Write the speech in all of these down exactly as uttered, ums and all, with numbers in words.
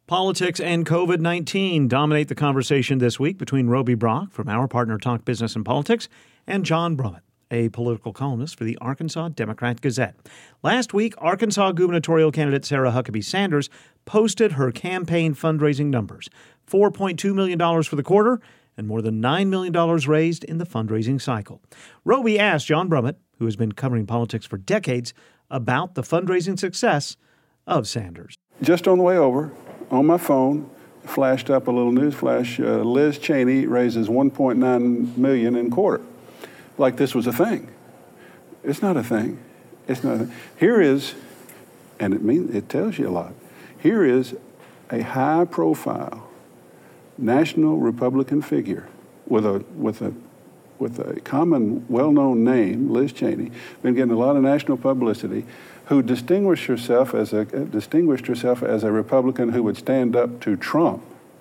Politics and COVID nineteen dominate the conversation this week between Roby Brock from our partner Talk Business and Politics and John Brummett, a political columnist for the Arkansas Democrat-Gazette. Last week, Arkansas gubernatorial candidate Sarah Huckabee Sanders posted her campaign fundraising numbers, four point two million dollars for the quarter and more than nine million dollars raised in the fundraising cycle. Roby asked John Brummett, who has been covering politics for decades, about the fundraising success of Sanders. Just on the way over, on my phone, flashed up a little news flash. Uh, Liz Cheney raises one point nine million dollars in quarter. Like this was a thing. It's not a thing. It's not a thing. Here is, and it means it tells you a lot. Here is a high-profile national Republican figure with a with a with a common, well-known name, Liz Cheney, been getting a lot of national publicity, who distinguished herself as a distinguished herself as a Republican who would stand up to Trump.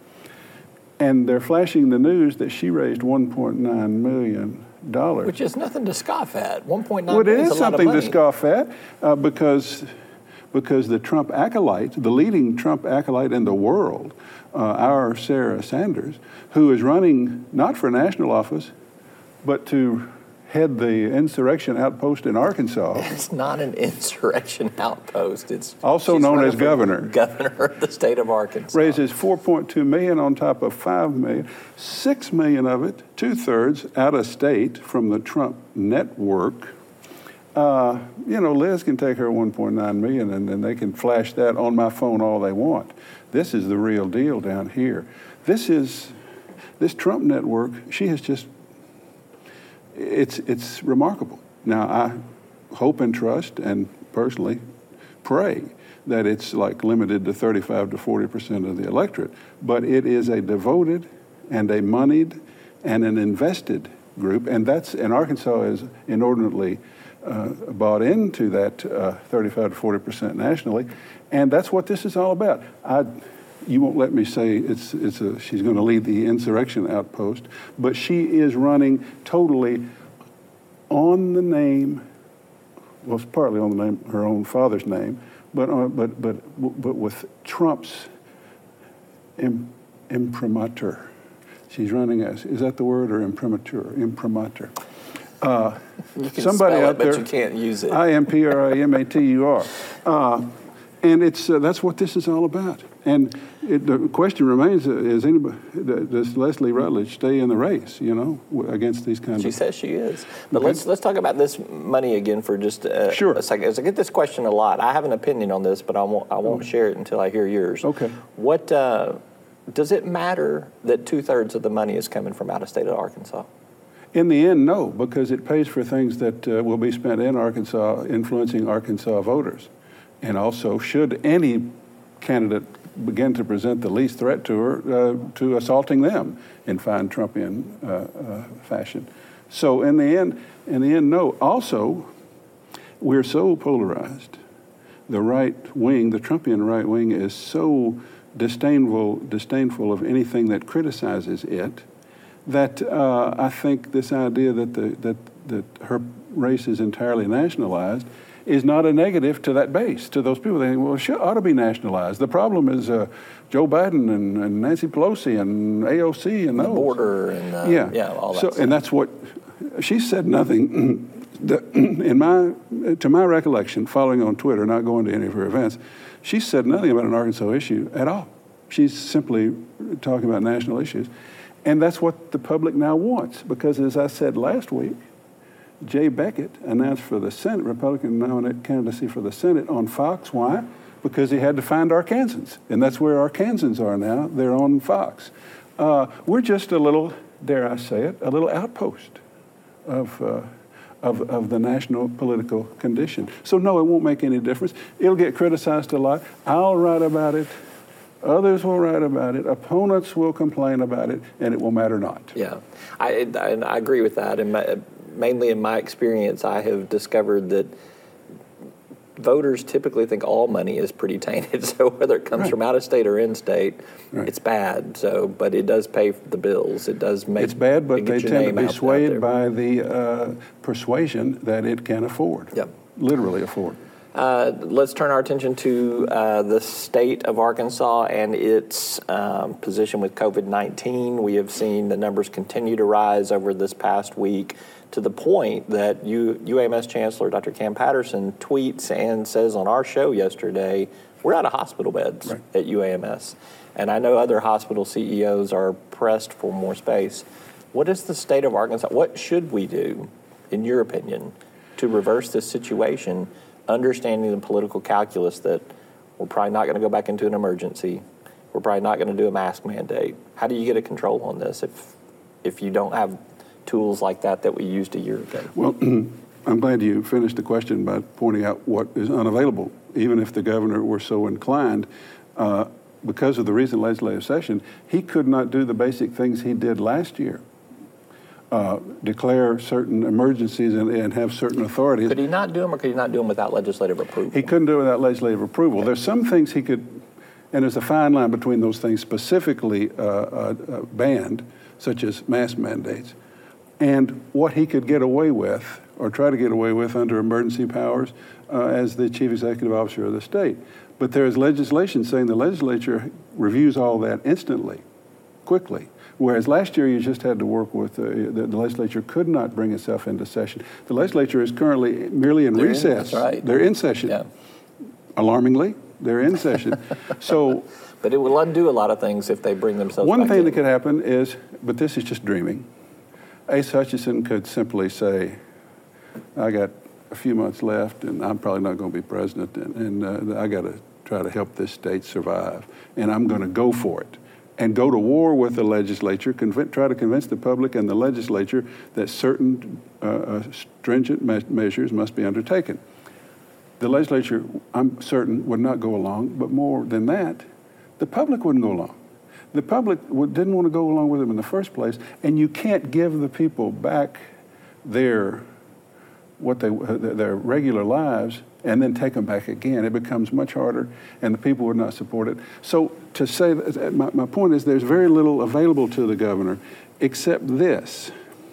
And they're flashing the news that she raised one point nine million dollars. Which is nothing to scoff at. one point nine well, million it is is a lot of something money. to scoff at uh, because, because the Trump acolyte, the leading Trump acolyte in the world, uh, our Sarah Sanders, who is running not for national office, but to head the insurrection outpost in Arkansas. It's not an insurrection outpost. It's also known as governor. Governor of the state of Arkansas. Raises four point two million dollars on top of five million dollars. six million dollars of it, two-thirds, out of state from the Trump network. Uh, you know, Liz can take her one point nine million dollars and then they can flash that on my phone all they want. This is the real deal down here. This is, this Trump network, she has just It's it's remarkable. Now, I hope and trust and personally pray that it's like limited to thirty-five to forty percent of the electorate, but it is a devoted and a moneyed and an invested group, and that's, and Arkansas is inordinately uh, bought into that uh, thirty-five to forty percent nationally, and that's what this is all about. I, You won't let me say it's it's a, she's going to lead the insurrection outpost, but she is running totally on the name, well, it's partly on the name, her own father's name, but on, but but but with Trump's im, imprimatur. She's running as, is that the word, or imprimatur? Imprimatur. Uh, you can somebody spell out it, there, but you can't use it. I M P R I M A T U R. Uh, and it's uh, that's what this is all about. And it, the question remains: Is anybody, does Leslie Rutledge stay in the race? You know, against these kinds she of. She says she is. But okay. let's let's talk about this money again for just a, sure. a second. As I get this question a lot, I have an opinion on this, but I won't I won't okay. share it until I hear yours. Okay. What uh, does it matter that two thirds of the money is coming from out of state of Arkansas? In the end, no, because it pays for things that uh, will be spent in Arkansas, influencing Arkansas voters, and also should any candidate begin to present the least threat to her, uh, to assaulting them in fine Trumpian uh, uh, fashion. So in the end, in the end, no. Also, we're so polarized. The right wing, the Trumpian right wing, is so disdainful, disdainful of anything that criticizes it, that uh, I think this idea that the that that her race is entirely nationalized is not a negative to that base, to those people. They think, well, it should, ought to be nationalized. The problem is uh, Joe Biden and, and Nancy Pelosi and A O C and the those. border and uh, yeah, yeah, all that. So, stuff. And that's what she said. Nothing. In my, to my recollection, following on Twitter, not going to any of her events, she said nothing about an Arkansas issue at all. She's simply talking about national issues, and that's what the public now wants. Because, as I said last week, Jay Beckett announced for the Senate, Republican nominate candidacy for the Senate on Fox. Why? Because he had to find Arkansans. And that's where Arkansans are now. They're on Fox. Uh, we're just a little, dare I say it, a little outpost of, uh, of, of the national political condition. So no, it won't make any difference. It'll get criticized a lot. I'll write about it. Others will write about it. Opponents will complain about it, and it will matter not. Yeah, I, I, I agree with that. And my, mainly in my experience, I have discovered that voters typically think all money is pretty tainted. So whether it comes right. from out of state or in state, right. it's bad. So, but it does pay the bills. It does make it's bad, but they tend to be swayed out by the uh, persuasion that it can afford. Yep. Literally afford. Uh, let's turn our attention to uh, the state of Arkansas and its um, position with COVID nineteen. We have seen the numbers continue to rise over this past week to the point that U- UAMS Chancellor Doctor Cam Patterson tweets and says on our show yesterday, we're out of hospital beds right. at U A M S. And I know other hospital C E Os are pressed for more space. What is the state of Arkansas? What should we do, in your opinion, to reverse this situation, understanding the political calculus that we're probably not going to go back into an emergency, we're probably not going to do a mask mandate? How do you get a control on this if if you don't have tools like that that we used a year ago? Well, I'm glad you finished the question by pointing out what is unavailable. Even if the governor were so inclined, uh, because of the recent legislative session, he could not do the basic things he did last year. Uh, declare certain emergencies and, and have certain authorities. Could he not do them, or could he not do them without legislative approval? He couldn't do it without legislative approval. Okay. There's some things he could, and there's a fine line between those things specifically uh, uh, uh, banned, such as mask mandates, and what he could get away with or try to get away with under emergency powers uh, as the chief executive officer of the state. But there is legislation saying the legislature reviews all that instantly, quickly. Whereas last year you just had to work with, uh, the, the legislature could not bring itself into session. The legislature is currently merely in they're recess. In, that's right. They're in session. Yeah. Alarmingly, they're in session. So, but it will undo a lot of things if they bring themselves one back thing in. that could happen is, but this is just dreaming, Asa Hutchinson could simply say, I got a few months left and I'm probably not going to be president, and, and uh, I got to try to help this state survive, and I'm going to go for it. And go to war with the legislature, conv- try to convince the public and the legislature that certain uh, uh, stringent me- measures must be undertaken. The legislature, I'm certain, would not go along, but more than that, the public wouldn't go along. The public would, didn't want to go along with them in the first place, and you can't give the people back their what they their regular lives and then take them back again. It becomes much harder, and the people would not support it. So to say, that, my, my point is there's very little available to the governor except this.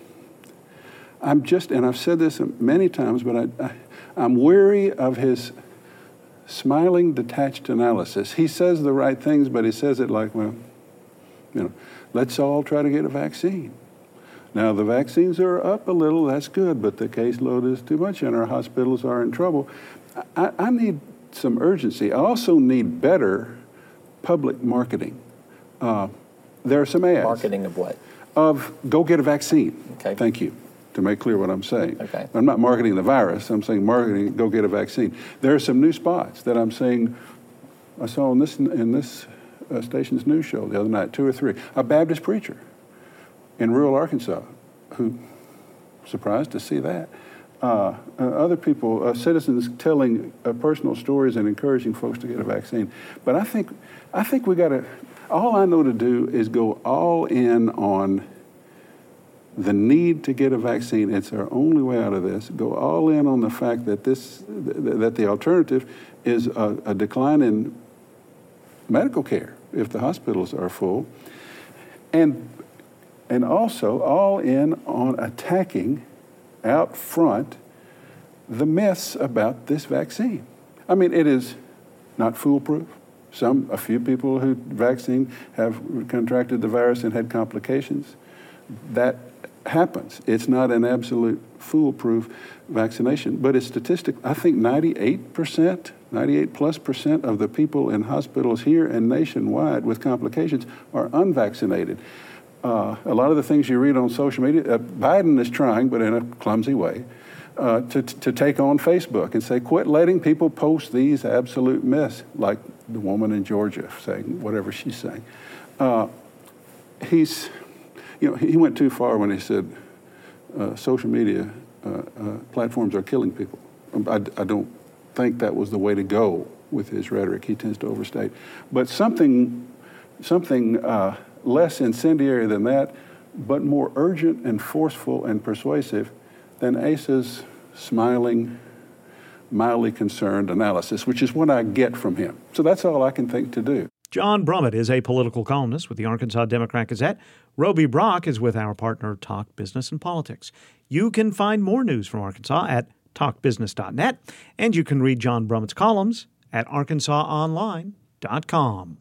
I'm just, and I've said this many times, but I, I, I'm weary of his smiling, detached analysis. He says the right things, but he says it like, well, you know, let's all try to get a vaccine. Now, the vaccines are up a little, that's good, but the caseload is too much and our hospitals are in trouble. I, I need some urgency. I also need better public marketing. Uh, there are some ads. Marketing of what? Of go get a vaccine. Okay. Thank you, to make clear what I'm saying. Okay. I'm not marketing the virus, I'm saying marketing go get a vaccine. There are some new spots that I'm saying, I saw in this, in this uh, station's news show the other night, two or three, a Baptist preacher in rural Arkansas, who, surprised to see that. Uh, uh, other people, uh, citizens telling uh, personal stories and encouraging folks to get a vaccine. But I think, I think we got to, all I know to do is go all in on the need to get a vaccine. It's our only way out of this. Go all in on the fact that this, th- that the alternative is a, a decline in medical care if the hospitals are full. And And also all in on attacking out front the myths about this vaccine. I mean, it is not foolproof. Some, a few people who vaccine have contracted the virus and had complications. That happens. It's not an absolute foolproof vaccination, but it's statistic. I think ninety-eight percent, ninety-eight plus percent of the people in hospitals here and nationwide with complications are unvaccinated. Uh, a lot of the things you read on social media, uh, Biden is trying, but in a clumsy way, uh, to, to take on Facebook and say, quit letting people post these absolute myths, like the woman in Georgia saying whatever she's saying. Uh, he's, you know, he went too far when he said uh, social media uh, uh, platforms are killing people. I, I don't think that was the way to go with his rhetoric. He tends to overstate. But something, something, uh, less incendiary than that, but more urgent and forceful and persuasive than Asa's smiling, mildly concerned analysis, which is what I get from him. So that's all I can think to do. John Brummett is a political columnist with the Arkansas Democrat-Gazette. Roby Brock is with our partner Talk Business and Politics. You can find more news from Arkansas at talk business dot net, and you can read John Brummett's columns at arkansas online dot com.